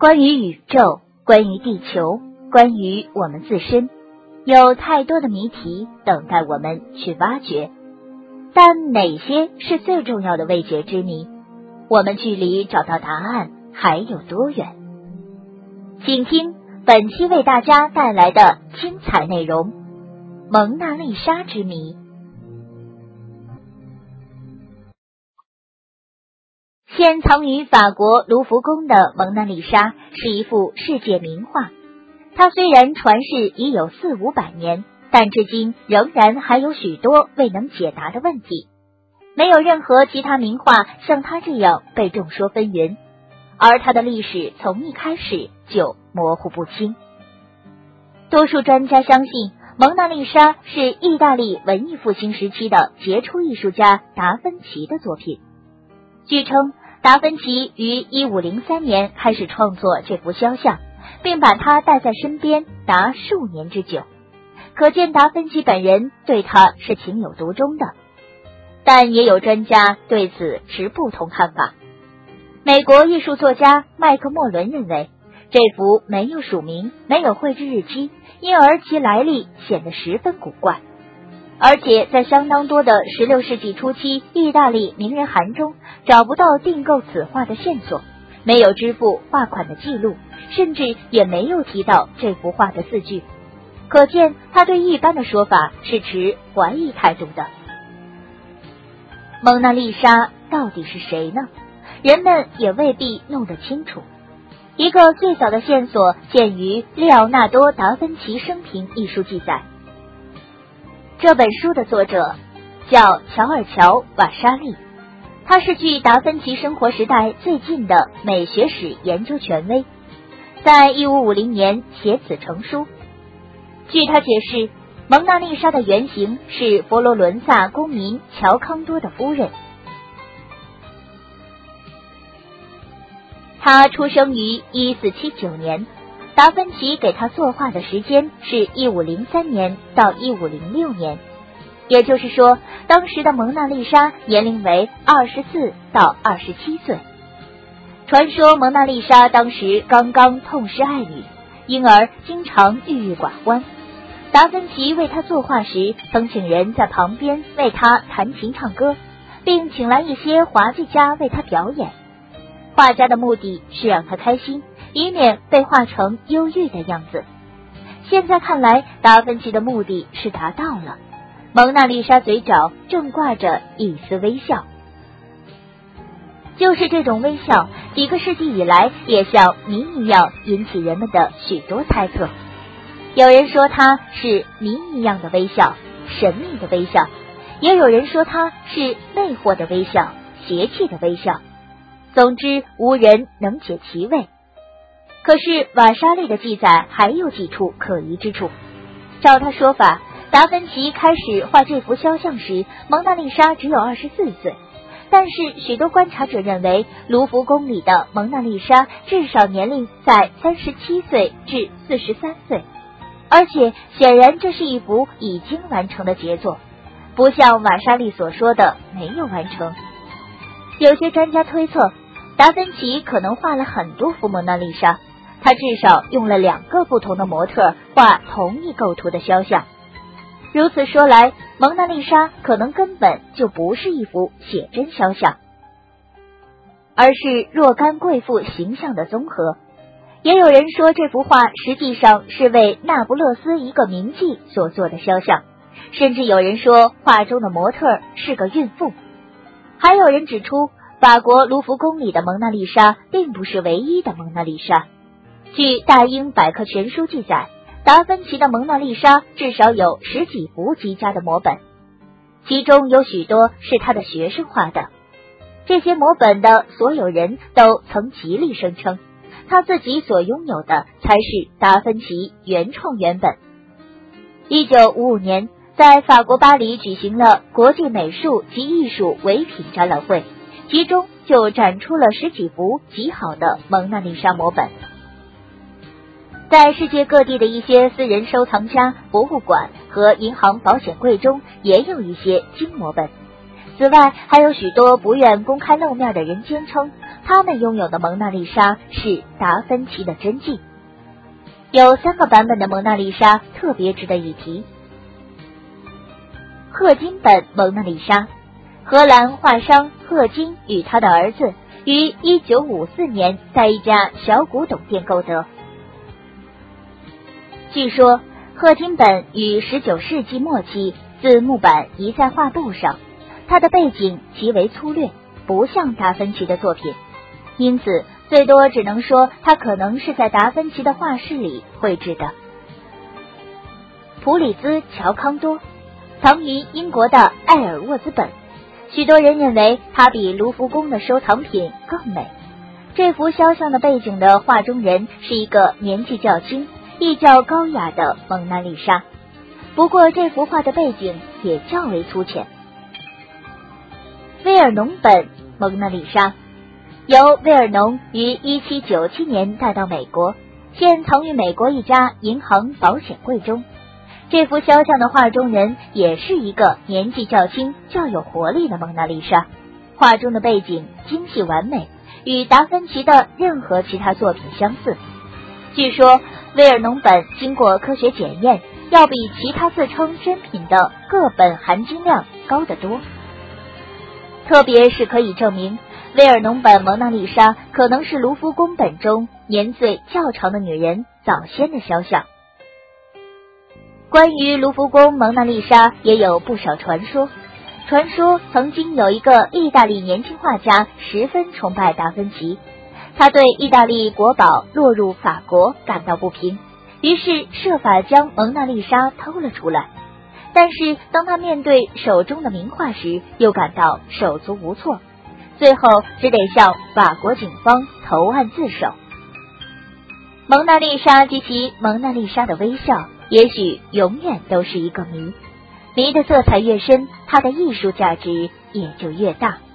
关于宇宙，关于地球，关于我们自身，有太多的谜题等待我们去挖掘。但哪些是最重要的未解之谜？我们距离找到答案还有多远？请听本期为大家带来的精彩内容：蒙娜丽莎之谜。现藏于法国卢浮宫的蒙娜丽莎是一幅世界名画，它虽然传世已有400-500年，但至今仍然还有许多未能解答的问题。没有任何其他名画像它这样被众说纷纭，而它的历史从一开始就模糊不清。多数专家相信，蒙娜丽莎是意大利文艺复兴时期的杰出艺术家达芬奇的作品。据称，达芬奇于1503年开始创作这幅肖像，并把它带在身边达数年之久，可见达芬奇本人对他是情有独钟的。但也有专家对此持不同看法。美国艺术作家麦克莫伦认为，这幅没有署名，没有绘制日期，因而其来历显得十分古怪。而且在相当多的16世纪初期意大利名人函中找不到订购此画的线索，没有支付画款的记录，甚至也没有提到这幅画的字句，可见他对一般的说法是持怀疑态度的。蒙娜丽莎到底是谁呢？人们也未必弄得清楚。一个最早的线索见于利奥纳多·达芬奇生平一书记载。这本书的作者叫乔尔乔·瓦沙利，他是距达芬奇生活时代最近的美学史研究权威，在1550年写此成书。据他解释，蒙娜丽莎的原型是佛罗伦萨公民乔康多的夫人。他出生于1479年，达芬奇给他作画的时间是1503年到1506年，也就是说，当时的蒙娜丽莎年龄为24到27岁。传说蒙娜丽莎当时刚刚痛失爱女，因而经常郁郁寡欢。达芬奇为他作画时，曾请人在旁边为他弹琴唱歌，并请来一些话剧家为他表演。画家的目的是让他开心，以免被画成忧郁的样子。现在看来，达芬奇的目的是达到了。蒙娜丽莎嘴角正挂着一丝微笑，就是这种微笑，几个世纪以来也像谜一样引起人们的许多猜测。有人说它是谜一样的微笑，神秘的微笑；也有人说它是魅惑的微笑，邪气的微笑。总之，无人能解其味。可是瓦沙利的记载还有几处可疑之处。照他说法，达芬奇开始画这幅肖像时，蒙娜丽莎只有24岁。但是许多观察者认为，卢浮宫里的蒙娜丽莎至少年龄在37岁至43岁。而且显然这是一幅已经完成的杰作，不像瓦沙利所说的没有完成。有些专家推测，达芬奇可能画了很多幅蒙娜丽莎，他至少用了2个不同的模特画同一构图的肖像。如此说来，蒙娜丽莎可能根本就不是一幅写真肖像，而是若干贵妇形象的综合。也有人说，这幅画实际上是为那不勒斯一个名妓所做的肖像，甚至有人说画中的模特是个孕妇。还有人指出，法国卢浮宫里的蒙娜丽莎并不是唯一的蒙娜丽莎。据大英百科全书记载，达芬奇的蒙娜丽莎至少有10几幅极佳的摹本，其中有许多是他的学生画的。这些摹本的所有人都曾极力声称，他自己所拥有的才是达芬奇原创原本。1955年，在法国巴黎举行了国际美术及艺术唯品展览会，其中就展出了10几幅极好的蒙娜丽莎摹本。在世界各地的一些私人收藏家、博物馆和银行保险柜中也有一些精摹本。此外，还有许多不愿公开露面的人坚称， 他们拥有的蒙娜丽莎是达芬奇的真迹。有3个版本的蒙娜丽莎特别值得一提。赫金本蒙娜丽莎，荷兰画商赫金与他的儿子于1954年在一家小古董店购得。据说赫金本于19世纪末期自木板移在画布上，它的背景极为粗略，不像达芬奇的作品，因此最多只能说它可能是在达芬奇的画室里绘制的。普里兹乔康多，藏于英国的艾尔沃兹本，许多人认为它比卢浮宫的收藏品更美。这幅肖像的背景的画中人是一个年纪较轻、亦较高雅的蒙娜丽莎，不过这幅画的背景也较为粗浅。威尔农本蒙娜丽莎，由威尔农于1797年带到美国，现藏于美国一家银行保险柜中。这幅肖像的画中人也是一个年纪较轻、较有活力的蒙娜丽莎，画中的背景精细完美，与达芬奇的任何其他作品相似。据说威尔农本经过科学检验，要比其他自称真品的各本含金量高得多，特别是可以证明威尔农本蒙娜丽莎可能是卢浮宫本中年岁较长的女人早先的肖像。关于卢浮宫蒙娜丽莎也有不少传说。传说曾经有一个意大利年轻画家十分崇拜达芬奇，他对意大利国宝落入法国感到不平，于是设法将蒙娜丽莎偷了出来。但是当他面对手中的名画时，又感到手足无措，最后只得向法国警方投案自首。蒙娜丽莎及其蒙娜丽莎的微笑，也许永远都是一个谜，谜的色彩越深，它的艺术价值也就越大。